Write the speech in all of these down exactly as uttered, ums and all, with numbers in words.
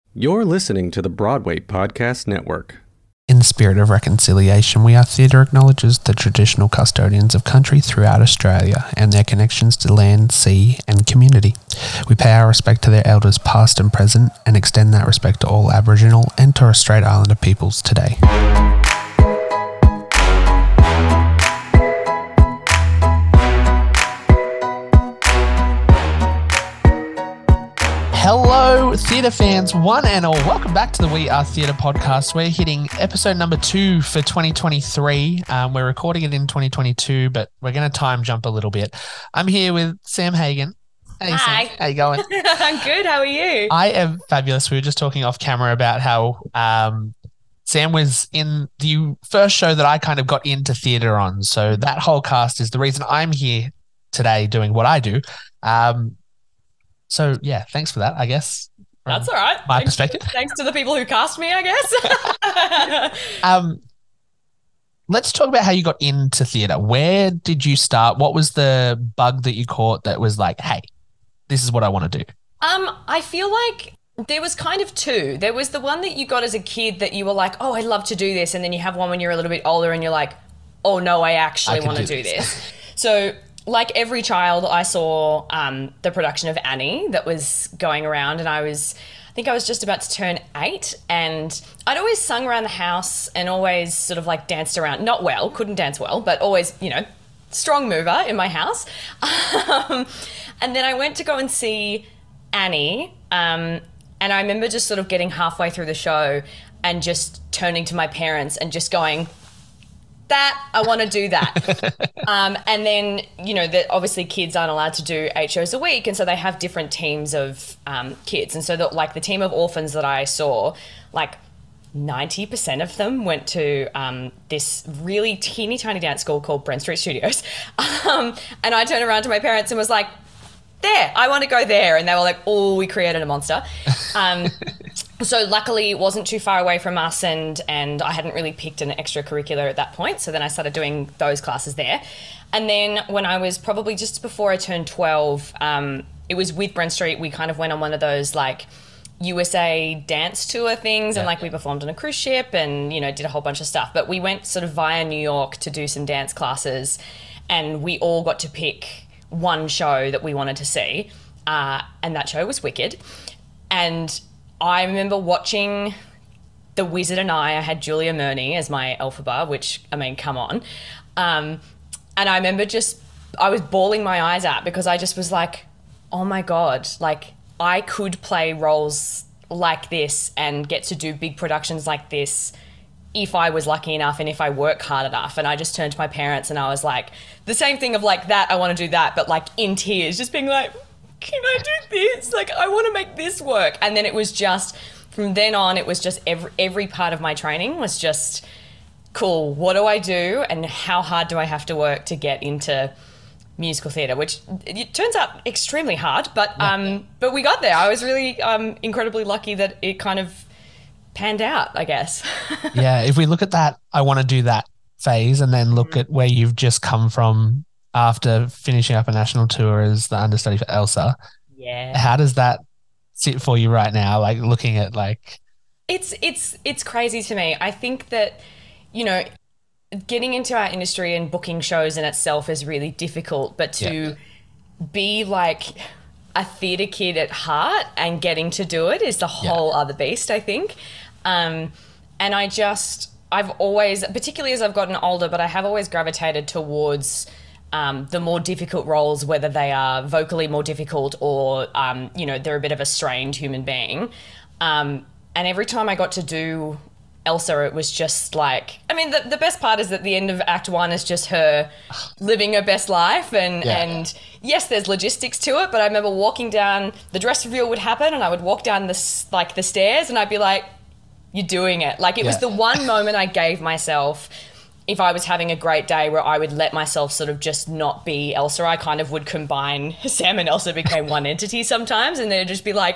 You're listening to the Broadway Podcast Network. In the spirit of reconciliation, We Are Theatre acknowledges the traditional custodians of country throughout Australia and their connections to land, sea and community. We pay our respect to their elders past and present and extend that respect to all Aboriginal and Torres Strait Islander peoples today. Hello, theatre fans, one and all. Welcome back to the We Are Theatre podcast. We're hitting episode number two for twenty twenty-three. Um, we're recording it in twenty twenty-two, but we're going to time jump a little bit. I'm here with Sam Hagan. Hey, Hi. Sam. How you going? I'm good. How are you? I am fabulous. We were just talking off camera about how um, Sam was in the first show that I kind of got into theatre on. So that whole cast is the reason I'm here today doing what I do. Um, So, yeah, thanks for that, I guess. That's all right. My thanks, perspective. Thanks to the people who cast me, I guess. um, let's talk about how you got into theatre. Where did you start? What was the bug that you caught that was like, hey, this is what I want to do? um, I feel like there was kind of two. There was the one that you got as a kid that you were like, oh, I'd love to do this. And then you have one when you're a little bit older and you're like, oh, no, I actually I want to do do this. this. So like every child, I saw um, the production of Annie that was going around, and I was, I think I was just about to turn eight, and I'd always sung around the house and always sort of like danced around, not well, couldn't dance well, but always, you know, strong mover in my house. Um, and then I went to go and see Annie, um, and I remember just sort of getting halfway through the show and just turning to my parents and just going, that, I want to do that. um, and then, you know, that obviously kids aren't allowed to do eight shows a week. And so they have different teams of um, kids. And so the, like the team of orphans that I saw, like ninety percent of them went to um, this really teeny tiny dance school called Brent Street Studios. Um, and I turned around to my parents and was like, there, I want to go there. And they were like, oh, we created a monster. Um, so luckily it wasn't too far away from us, and, and I hadn't really picked an extracurricular at that point. So then I started doing those classes there. And then when I was probably just before I turned twelve, um, it was with Brent Street. We kind of went on one of those like U S A dance tour things, and yeah, like yeah. we performed on a cruise ship and, you know, did a whole bunch of stuff. But we went sort of via New York to do some dance classes, and we all got to pick one show that we wanted to see, uh, and that show was Wicked. And I remember watching The Wizard and I. I had Julia Murney as my Elphaba, which, I mean, come on. Um, and I remember just, I was bawling my eyes out because I just was like, oh my God, like I could play roles like this and get to do big productions like this if I was lucky enough and if I work hard enough. And I just turned to my parents and I was like, the same thing of like that, I want to do that, but like in tears, just being like, can I do this? Like, I want to make this work. And then it was just, from then on, it was just every, every part of my training was just, cool, what do I do and how hard do I have to work to get into musical theatre, which it turns out extremely hard, but um, but we got there. I was really um, incredibly lucky that it kind of panned out, I guess. Yeah, if we look at that, I want to do that phase, and then look mm. at where you've just come from after finishing up a national tour as the understudy for Elsa. Yeah. How does that sit for you right now? Like looking at like... It's, it's, it's crazy to me. I think that, you know, getting into our industry and booking shows in itself is really difficult, but to yeah. be like a theatre kid at heart and getting to do it is the whole yeah. other beast, I think. Um, and I just, I've always, particularly as I've gotten older, but I have always gravitated towards um, the more difficult roles, whether they are vocally more difficult or, um, you know, they're a bit of a strained human being. Um, and every time I got to do Elsa, it was just like, I mean, the, the best part is that the end of Act One is just her living her best life. And, yeah. and yes, there's logistics to it, but I remember walking down, the dress reveal would happen and I would walk down the, like the stairs and I'd be like, you're doing it. Like it yeah. was the one moment I gave myself if I was having a great day where I would let myself sort of just not be Elsa. I kind of would combine Sam and Elsa became one entity sometimes, and they'd just be like,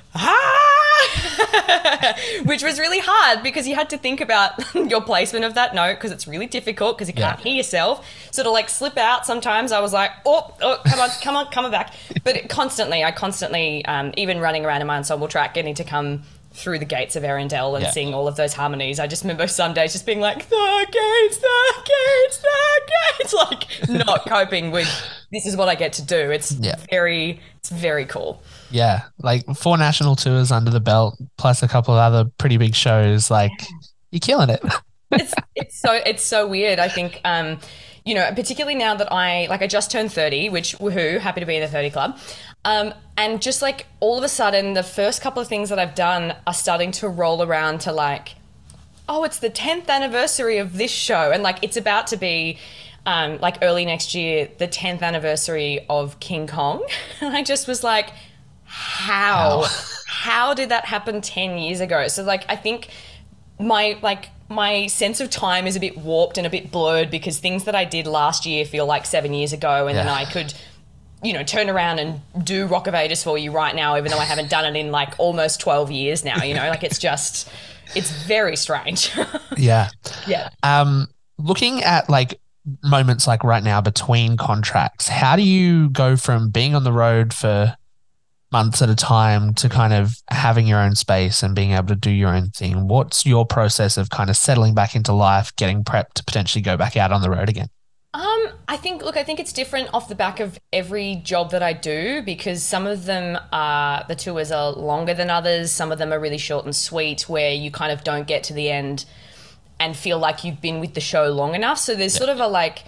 ah, which was really hard because you had to think about your placement of that note because it's really difficult because you can't yeah. hear yourself. So to like slip out sometimes I was like, oh, oh come on, come on, come on back. But it, constantly, I constantly, um, even running around in my ensemble track, getting to come through the gates of Arundel and Yeah. seeing all of those harmonies. I just remember some days just being like, the gates, the gates, the gates, like not coping with this is what I get to do. It's Yeah. very, it's very cool. Yeah, like four national tours under the belt, plus a couple of other pretty big shows. Like, you're killing it. It's it's so it's so weird. I think, um, you know, particularly now that I like I just turned thirty, which woohoo, happy to be in the thirty club. Um, and just like all of a sudden, the first couple of things that I've done are starting to roll around to like, oh, it's the tenth anniversary of this show, and like it's about to be. Um, like early next year, the tenth anniversary of King Kong. And I just was like, how? How did that happen ten years ago? So like, I think my, like, my sense of time is a bit warped and a bit blurred because things that I did last year feel like seven years ago. And Yeah. then I could, you know, turn around and do Rock of Ages for you right now, even though I haven't done it in like almost twelve years now, you know, like it's just, it's very strange. Yeah. Yeah. Um, looking at like moments like right now between contracts, how do you go from being on the road for months at a time to kind of having your own space and being able to do your own thing? What's your process of kind of settling back into life, getting prepped to potentially go back out on the road again? Um, I think, look, I think it's different off the back of every job that I do because some of them are, the tours are longer than others. Some of them are really short and sweet where you kind of don't get to the end and feel like you've been with the show long enough. So there's sort of a like,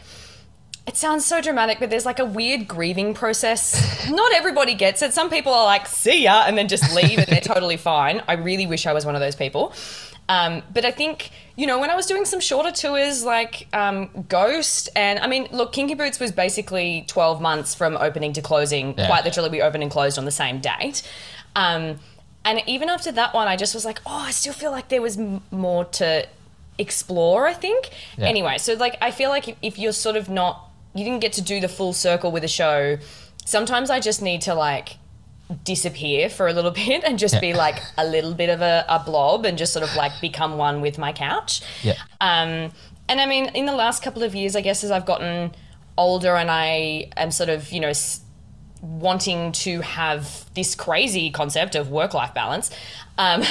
it sounds so dramatic, but there's like a weird grieving process. Not everybody gets it. Some people are like, see ya, and then just leave and they're totally fine. I really wish I was one of those people. Um, but I think, you know, when I was doing some shorter tours like um, Ghost, and I mean, look, Kinky Boots was basically twelve months from opening to closing. Yeah. Quite literally, we opened and closed on the same date. Um, and even after that one, I just was like, oh, I still feel like there was m- more to explore, I think. Yeah. Anyway, so like I feel like if, if you're sort of not, you didn't get to do the full circle with a show, sometimes I just need to like disappear for a little bit and just Yeah. be like a little bit of a, a blob and just sort of like become one with my couch. Yeah. Um, and I mean, in the last couple of years, I guess as I've gotten older and I am sort of, you know, s- wanting to have this crazy concept of work-life balance, um,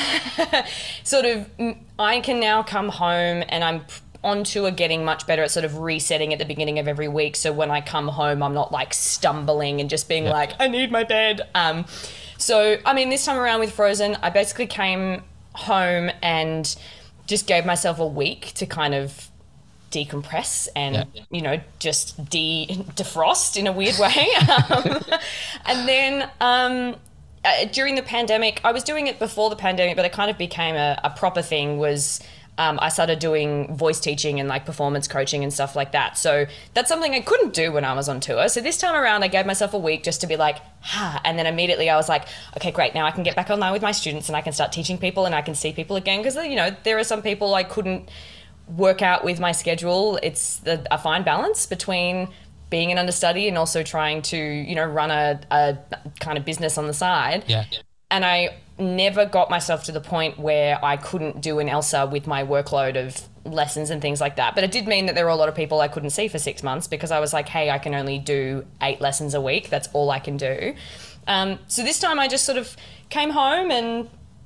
sort of mm, I can now come home and I'm on tour getting much better at sort of resetting at the beginning of every week. So when I come home, I'm not like stumbling and just being like, I need my bed. Um, so, I mean, this time around with Frozen, I basically came home and just gave myself a week to kind of decompress and, Yeah. you know, just de defrost in a weird way. um, and then um, uh, during the pandemic, I was doing it before the pandemic, but it kind of became a, a proper thing was um, I started doing voice teaching and like performance coaching and stuff like that. So that's something I couldn't do when I was on tour. So this time around, I gave myself a week just to be like, ha. And then immediately I was like, okay, great. Now I can get back online with my students and I can start teaching people and I can see people again. Because, you know, there are some people I couldn't work out with my schedule. It's the, a fine balance between being an understudy and also trying to, you know, run a, a kind of business on the side. Yeah. And I never got myself to the point where I couldn't do an Elsa with my workload of lessons and things like that. But it did mean that there were a lot of people I couldn't see for six months because I was like, hey, I can only do eight lessons a week. That's all I can do. Um, so this time I just sort of came home and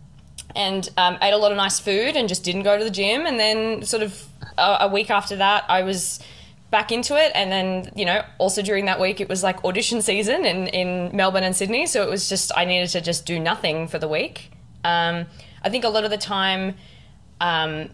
and um, ate a lot of nice food and just didn't go to the gym. And then sort of a, a week after that, I was back into it. And then, you know, also during that week, it was like audition season in, in Melbourne and Sydney. So it was just, I needed to just do nothing for the week. Um, I think a lot of the time, um,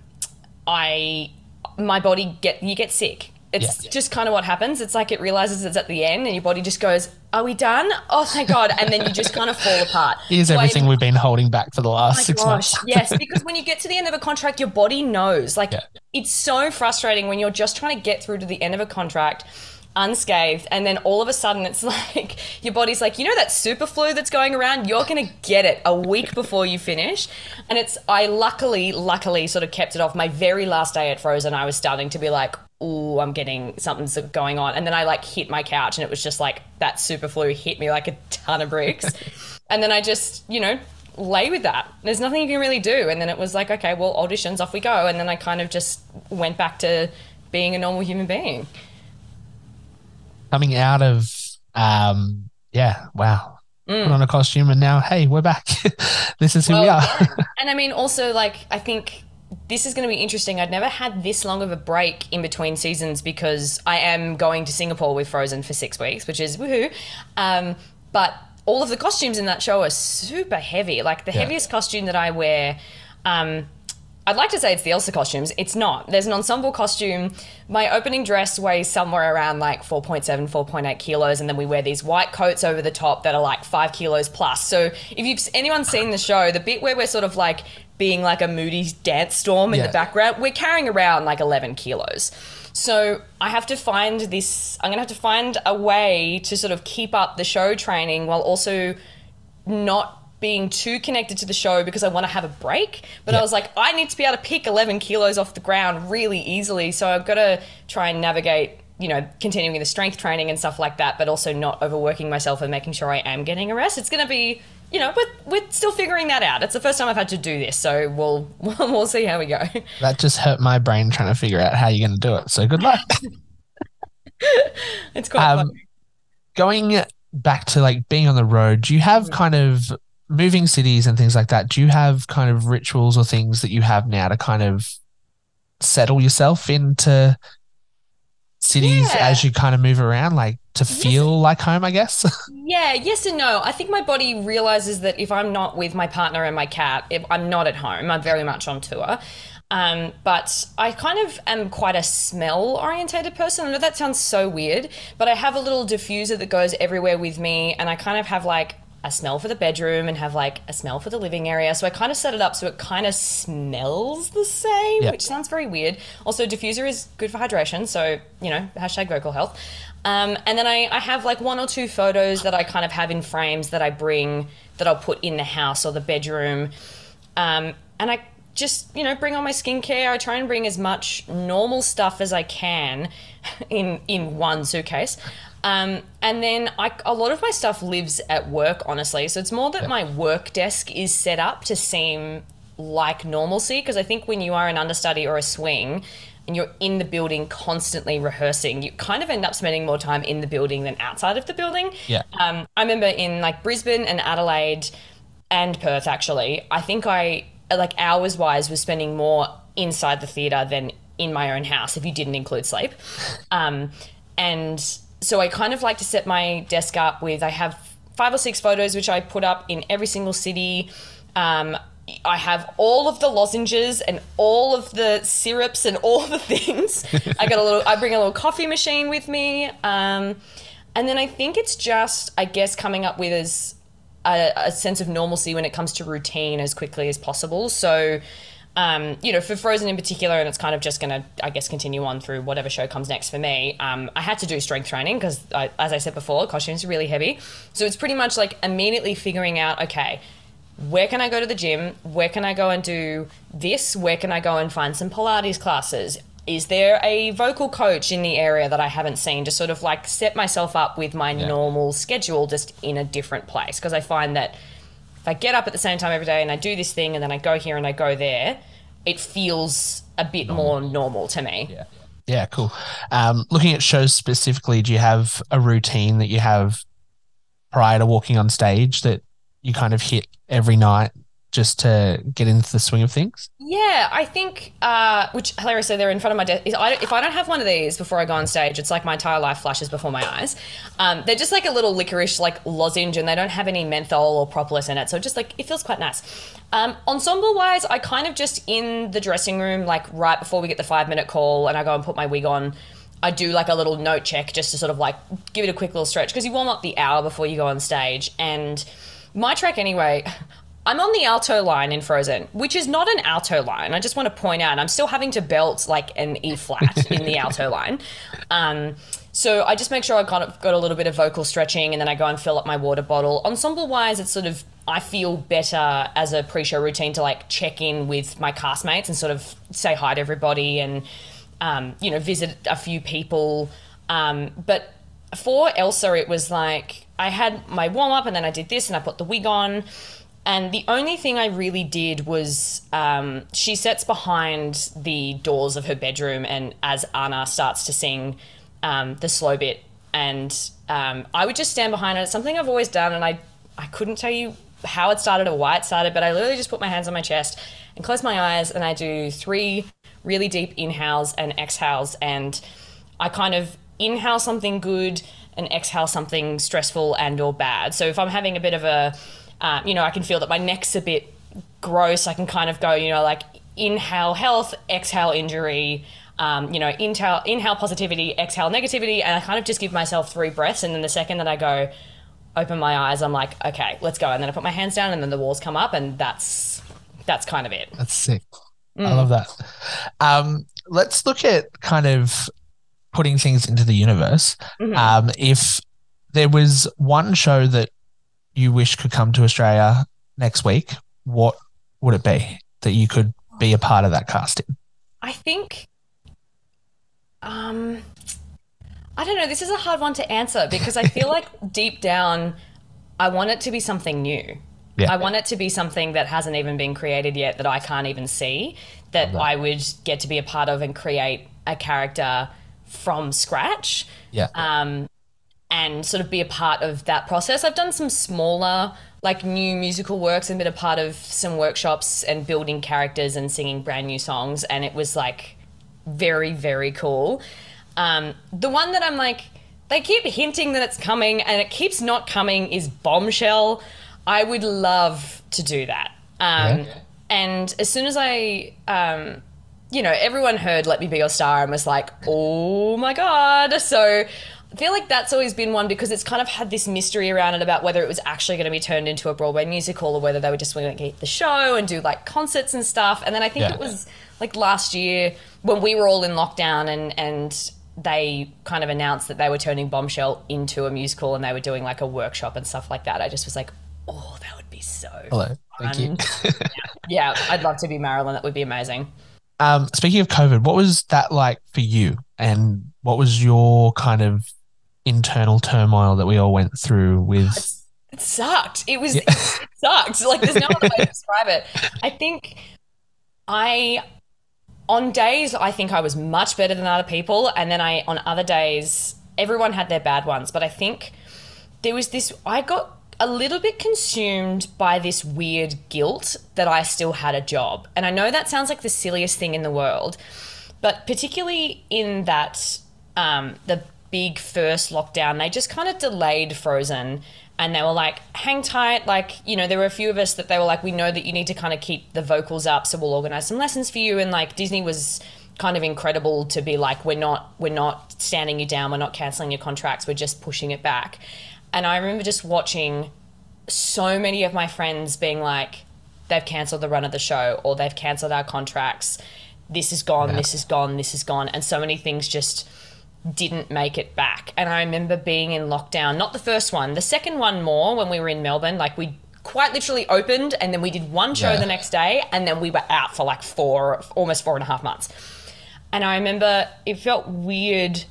I, my body get, you get sick. It's Yeah. just kind of what happens. It's like it realizes it's at the end and your body just goes, are we done? Oh, thank God. And then you just kind of fall apart. Here's So I- everything we've been holding back for the last Oh my six gosh, months. yes, because when you get to the end of a contract, your body knows. Like, Yeah. it's so frustrating when you're just trying to get through to the end of a contract unscathed, and then all of a sudden it's like your body's like, you know that super flu that's going around? You're going to get it a week before you finish. And it's, I luckily, luckily sort of kept it off. My very last day at Frozen, I was starting to be like, ooh, I'm getting something's going on. And then I like hit my couch and it was just like that super flu hit me like a ton of bricks. And then I just, you know, lay with that. There's nothing you can really do. And then it was like, okay, well, auditions, off we go. And then I kind of just went back to being a normal human being. Coming out of, um, yeah, wow. put on a costume, and now, hey, we're back. This is who Well, we are. yeah. And I mean, also, like, I think this is going to be interesting. I'd never had this long of a break in between seasons because I am going to Singapore with Frozen for six weeks, which is woohoo. Um, but all of the costumes in that show are super heavy. Like, the Yeah. heaviest costume that I wear, um, I'd like to say it's the Elsa costumes. It's not. There's an ensemble costume. My opening dress weighs somewhere around like four point seven, four point eight kilos, and then we wear these white coats over the top that are like five kilos plus. So if you've anyone's seen the show, the bit where we're sort of like being like a moody dance storm in Yeah. the background, we're carrying around like eleven kilos. So I have to find this, I'm going to have to find a way to sort of keep up the show training while also not being too connected to the show because I want to have a break. But Yeah. I was like, I need to be able to pick eleven kilos off the ground really easily. So I've got to try and navigate, you know, continuing the strength training and stuff like that, but also not overworking myself and making sure I am getting a rest. It's going to be, you know, we're, we're still figuring that out. It's the first time I've had to do this. So we'll, we'll see how we go. That just hurt my brain trying to figure out how you're going to do it. So good luck. It's quite Um, fun. Going back to like being on the road, do you have kind of moving cities and things like that? Do you have kind of rituals or things that you have now to kind of settle yourself into cities Yeah. as you kind of move around, like to feel like home, I guess? Yeah, yes and no. I think my body realizes that if I'm not with my partner and my cat, if I'm not at home, I'm very much on tour. Um, but I kind of am quite a smell orientated person. I know that sounds so weird, but I have a little diffuser that goes everywhere with me, and I kind of have like a smell for the bedroom and have like a smell for the living area. So I kind of set it up so it kind of smells the same, Yeah. which sounds very weird. Also, diffuser is good for hydration. So, you know, hashtag vocal health. Um, and then I, I have like one or two photos that I kind of have in frames that I bring that I'll put in the house or the bedroom. Um, and I just, you know, bring all my skincare. I try and bring as much normal stuff as I can in in one suitcase. Um, and then I, a lot of my stuff lives at work, honestly. So it's more that my work desk is set up to seem like normalcy, because I think when you are an understudy or a swing and you're in the building constantly rehearsing, you kind of end up spending more time in the building than outside of the building. Yeah. Um, I remember in like Brisbane and Adelaide and Perth, actually, I think I, like hours wise, was spending more inside the theatre than in my own house, if you didn't include sleep. Um, and so I kind of like to set my desk up with, I have five or six photos which I put up in every single city. Um, I have all of the lozenges and all of the syrups and all the things. I got a little, I bring a little coffee machine with me. Um, and then I think it's just, I guess, coming up with as a, a sense of normalcy when it comes to routine as quickly as possible. So, um, you know, for Frozen in particular, and it's kind of just going to, I guess, continue on through whatever show comes next for me, um, I had to do strength training because, as I said before, costumes are really heavy. So it's pretty much like immediately figuring out, okay, where can I go to the gym? Where can I go and do this? Where can I go and find some Pilates classes? Is there a vocal coach in the area that I haven't seen, to sort of like set myself up with my Yeah. normal schedule just in a different place? Because I find that if I get up at the same time every day and I do this thing and then I go here and I go there, it feels a bit more normal to me. Yeah. Yeah, cool. Um, looking at shows specifically, do you have a routine that you have prior to walking on stage that you kind of hit every night just to get into the swing of things? Yeah, I think, uh, which hilarious, so they're in front of my desk. If I, if I don't have one of these before I go on stage, it's like my entire life flashes before my eyes. Um, they're just like a little licorice like lozenge, and they don't have any menthol or propolis in it. So just like, it feels quite nice. Um, ensemble wise, I kind of just in the dressing room, like right before we get the five minute call and I go and put my wig on, I do like a little note check just to sort of like give it a quick little stretch, because you warm up the hour before you go on stage. And my track anyway, I'm on the alto line in Frozen, which is not an alto line. I just want to point out, I'm still having to belt like an E flat in the alto line. Um, so I just make sure I've got, got a little bit of vocal stretching, and then I go and fill up my water bottle. Ensemble wise, it's sort of, I feel better as a pre-show routine to like check in with my castmates and sort of say hi to everybody and, um, you know, visit a few people. Um, but for Elsa, it was like I had my warm up and then I did this and I put the wig on. And the only thing I really did was um, she sits behind the doors of her bedroom, and as Anna starts to sing um, the slow bit, and um, I would just stand behind it. It's something I've always done, and I I couldn't tell you how it started or why it started, but I literally just put my hands on my chest and close my eyes, and I do three really deep inhales and exhales, and I kind of inhale something good and exhale something stressful and or bad. So if I'm having a bit of a, uh, you know, I can feel that my neck's a bit gross, I can kind of go, you know, like inhale health, exhale injury, um, you know, inhale, inhale positivity, exhale negativity, and I kind of just give myself three breaths, and then the second that I go, open my eyes, I'm like, okay, let's go. And then I put my hands down, and then the walls come up, and that's that's kind of it. That's sick. Mm. I love that. Um, let's look at kind of putting things into the universe. Mm-hmm. Um, if there was one show that you wish could come to Australia next week, what would it be that you could be a part of that casting? I think, um, I don't know. This is a hard one to answer because I feel like deep down, I want it to be something new. Yeah. I want it to be something that hasn't even been created yet, that I can't even see, that I would get to be a part of and create a character from scratch. Yeah. Um, and sort of be a part of that process. I've done some smaller, like new musical works and been a part of some workshops and building characters and singing brand new songs. And it was like very, very cool. Um, the one that I'm like, they keep hinting that it's coming and it keeps not coming is Bombshell. I would love to do that. Um, yeah. And as soon as I, um, you know, everyone heard Let Me Be Your Star and was like, oh my God. So I feel like that's always been one because it's kind of had this mystery around it about whether it was actually going to be turned into a Broadway musical or whether they were just going to keep the show and do like concerts and stuff. And then I think yeah. it was like last year when we were all in lockdown and, and they kind of announced that they were turning Bombshell into a musical and they were doing like a workshop and stuff like that. I just was like, oh, that would be so Hello. Thank fun. you. yeah. yeah, I'd love to be Marilyn. That would be amazing. Um, speaking of COVID, what was that like for you? And what was your kind of internal turmoil that we all went through with? It's, it sucked. It was, yeah. it, it sucked. Like there's no other way to describe it. I think I, on days, I think I was much better than other people. And then I, on other days, everyone had their bad ones. But I think there was this, I got a little bit consumed by this weird guilt that I still had a job. And I know that sounds like the silliest thing in the world, but particularly in that, um, the big first lockdown, they just kind of delayed Frozen and they were like, hang tight. Like, you know, there were a few of us that they were like, we know that you need to kind of keep the vocals up. So we'll organize some lessons for you. And like Disney was kind of incredible to be like, we're not, we're not standing you down. We're not canceling your contracts. We're just pushing it back. And I remember just watching so many of my friends being like, they've cancelled the run of the show or they've cancelled our contracts. This is gone, yeah. this is gone, this is gone. And so many things just didn't make it back. And I remember being in lockdown, not the first one, the second one more when we were in Melbourne, like we quite literally opened and then we did one show yeah. the next day and then we were out for like four, almost four and a half months. And I remember it felt weird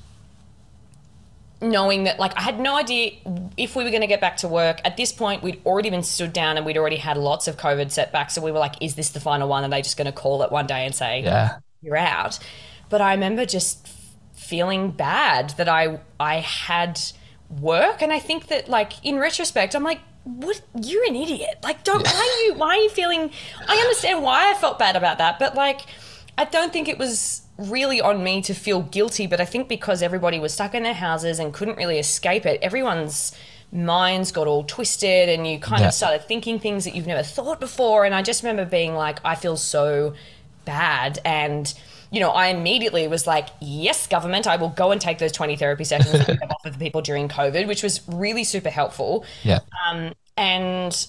knowing that like I had no idea if we were going to get back to work. At this point, we'd already been stood down and we'd already had lots of COVID setbacks. So we were like, is this the final one? Are they just going to call it one day and say, yeah. you're out? But I remember just feeling bad that I I had work. And I think that like in retrospect, I'm like, what? You're an idiot. Like, don't, yeah. why are you, why are you feeling, I understand why I felt bad about that. But like, I don't think it was really on me to feel guilty, but I think because everybody was stuck in their houses and couldn't really escape it, everyone's minds got all twisted and you kind yeah. of started thinking things that you've never thought before. And I just remember being like, I feel so bad. And, you know, I immediately was like, yes, government, I will go and take those twenty therapy sessions that we have offered for people during COVID, which was really super helpful. Yeah. Um, and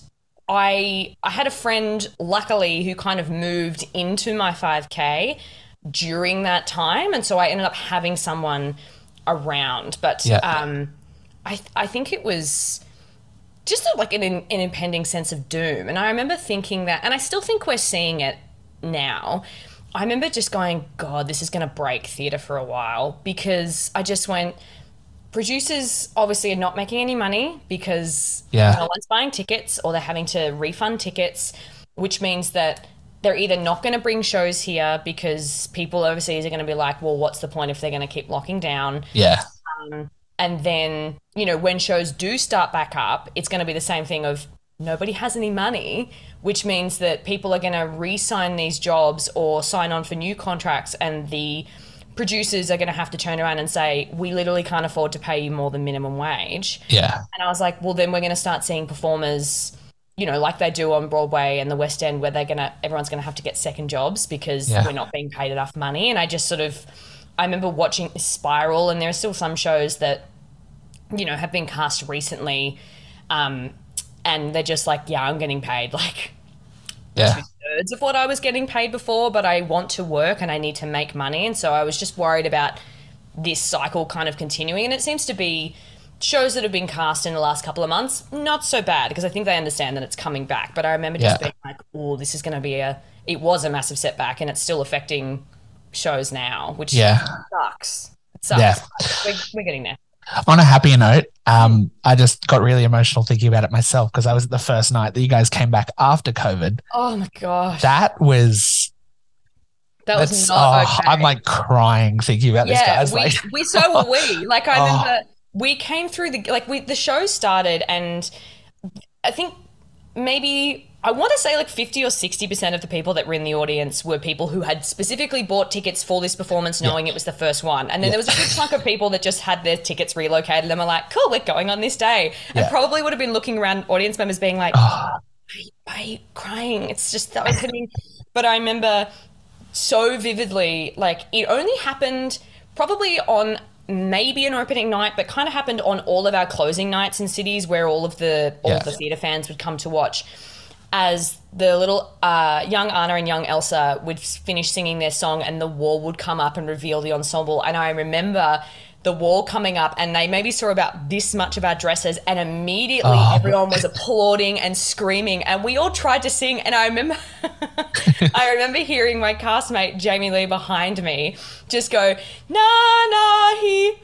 I I had a friend, luckily, who kind of moved into my five K during that time, and so I ended up having someone around. But yeah. um, I I think it was just a, like an, an impending sense of doom. And I remember thinking that, and I still think we're seeing it now. I remember just going, God, this is going to break theatre for a while, because I just went, producers obviously are not making any money because yeah. no one's buying tickets or they're having to refund tickets, which means that they're either not going to bring shows here because people overseas are going to be like, well, what's the point if they're going to keep locking down? Yeah. Um, And then, you know, when shows do start back up, it's going to be the same thing of nobody has any money, which means that people are going to re-sign these jobs or sign on for new contracts, and the producers are going to have to turn around and say, we literally can't afford to pay you more than minimum wage. Yeah. And I was like, well, then we're going to start seeing performers, you know, like they do on Broadway and the West End, where they're going to, everyone's going to have to get second jobs because Yeah. we're not being paid enough money. And I just sort of, I remember watching this spiral, and there are still some shows that, you know, have been cast recently, um, and they're just like, yeah, I'm getting paid like Yeah. two-thirds of what I was getting paid before, but I want to work and I need to make money. And so I was just worried about this cycle kind of continuing. And it seems to be shows that have been cast in the last couple of months, not so bad, because I think they understand that it's coming back. But I remember just Yeah. being like, oh, this is going to be a, it was a massive setback, and it's still affecting shows now, which Yeah. sucks. It sucks. Yeah. We're, we're getting there. On a happier note, um, I just got really emotional thinking about it myself, because I was at the first night that you guys came back after COVID. Oh my gosh. That was, That was that's, not oh, okay. I'm like crying thinking about this, Yeah, guys. we, Like, we so were we. Like I Oh. remember we came through the like we the show started, and I think maybe I want to say like fifty or sixty percent of the people that were in the audience were people who had specifically bought tickets for this performance knowing it was the first one. And then there was a good chunk of people that just had their tickets relocated and were like, cool, we're going on this day. And Yeah. probably would have been looking around audience members being like, oh, why are you crying? It's just that was happening. But I remember so vividly, like it only happened probably on maybe an opening night, but kind of happened on all of our closing nights in cities where all of the all Yeah. of the theatre fans would come to watch. As the little uh, young Anna and young Elsa would finish singing their song, and the wall would come up and reveal the ensemble. And I remember the wall coming up, and they maybe saw about this much of our dresses, and immediately Oh. everyone was applauding and screaming, and we all tried to sing. And I remember I remember hearing my castmate Jamie Lee behind me just go, na na he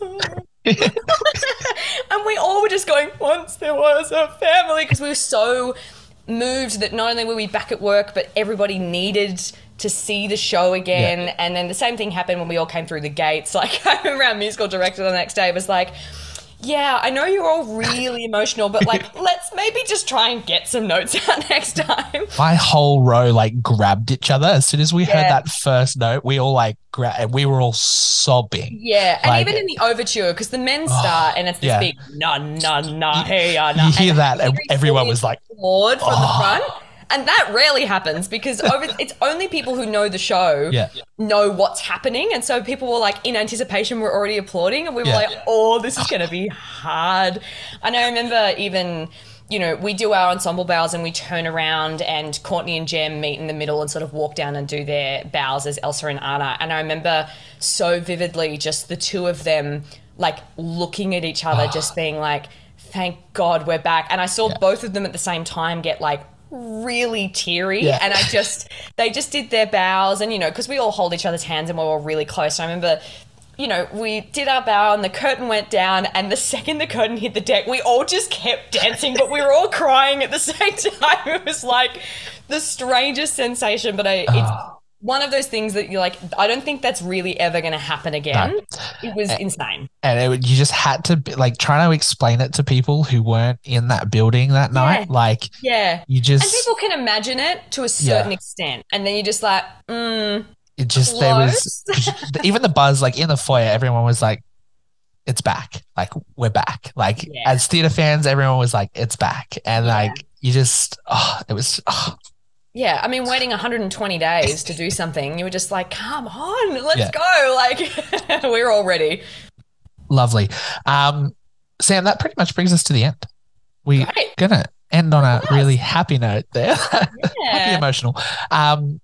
and we all were just going, once there was a family, because we were so moved that not only were we back at work, but everybody needed to see the show again. Yeah. And then the same thing happened when we all came through the gates. Like I remember our musical director the next day was like, yeah, I know you're all really emotional, but like, let's maybe just try and get some notes out next time. my whole row like grabbed each other as soon as we heard Yeah. that first note. We all like gra- and we were all sobbing. Yeah, and Like- even in the overture, because the men start and it's this yeah. big na na na hey ya na. You hear and that, and every everyone fully was like, applaud from oh. the front. And that rarely happens because over, it's only people who know the show Yeah. know what's happening. And so people were like, in anticipation, we're already applauding. And we were Yeah. like, oh, this is going to be hard. And I remember even, you know, we do our ensemble bows and we turn around and Courtney and Jem meet in the middle and sort of walk down and do their bows as Elsa and Anna. And I remember so vividly just the two of them like looking at each other, just being like, thank God we're back. And I saw Yeah. both of them at the same time get like really teary. Yeah. And I just, they just did their bows and, you know, because we all hold each other's hands and we're all really close. I remember, you know, we did our bow and the curtain went down, and the second the curtain hit the deck, we all just kept dancing, but we were all crying at the same time. It was like the strangest sensation, but I, it's one of those things that you're like, I don't think that's really ever going to happen again. No. It was insane. and it, would- you just had to be, like trying to explain it to people who weren't in that building that night. Like Yeah. you And just, people can imagine it to a certain Yeah. extent. And then you're just like, mm, it just, there was, 'cause even the buzz, like in the foyer, everyone was like, it's back. Like we're back. Like Yeah. as theater fans, everyone was like, it's back. And Yeah. like, you just, oh, it was, oh, yeah, I mean, waiting one hundred twenty days to do something, you were just like, come on, let's Yeah. go. Like, we're all ready. lovely. Um, Sam, that pretty much brings us to the end. We're Great. gonna end on a Yes. really happy note there. Happy Yeah. emotional. Um,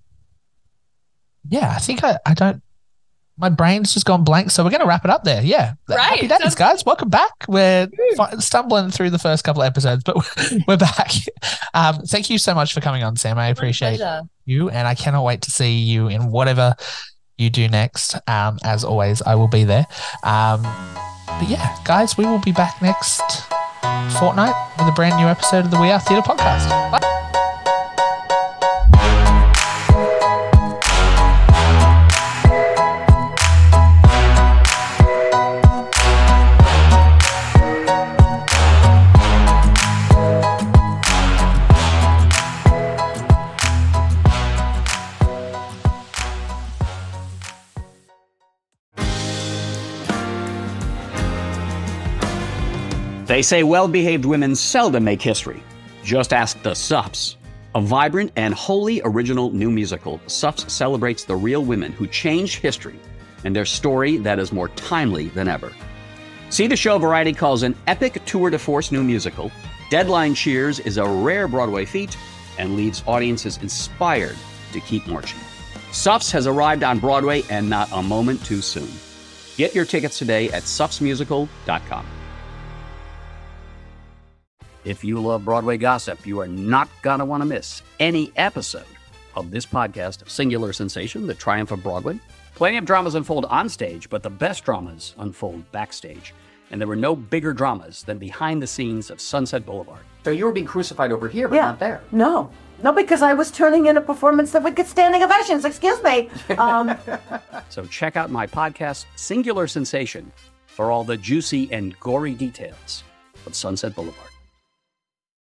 yeah, I think I, I don't. My brain's just gone blank, so we're going to wrap it up there. Yeah, Right. happy days, Sounds- guys. Welcome back. We're fi- stumbling through the first couple of episodes, but we're back. Um, thank you so much for coming on, Sam. I appreciate Pleasure. you, and I cannot wait to see you in whatever you do next. Um, as always, I will be there. Um, but yeah, guys, we will be back next fortnight with a brand new episode of the We Are Theatre podcast. Bye. They say well-behaved women seldom make history. Just ask the Suffs. A vibrant and wholly original new musical, Suffs celebrates the real women who changed history and their story that is more timely than ever. See the show Variety calls an epic tour de force new musical. Deadline cheers is a rare Broadway feat and leaves audiences inspired to keep marching. Suffs has arrived on Broadway and not a moment too soon. Get your tickets today at suffs musical dot com. If you love Broadway gossip, you are not going to want to miss any episode of this podcast, Singular Sensation, The Triumph of Broadway. Plenty of dramas unfold on stage, but the best dramas unfold backstage. And there were no bigger dramas than behind the scenes of Sunset Boulevard. So you were being crucified over here, but yeah. not there. No. No, because I was turning in a performance that would get standing ovations. Excuse me. Um, so check out my podcast, Singular Sensation, for all the juicy and gory details of Sunset Boulevard.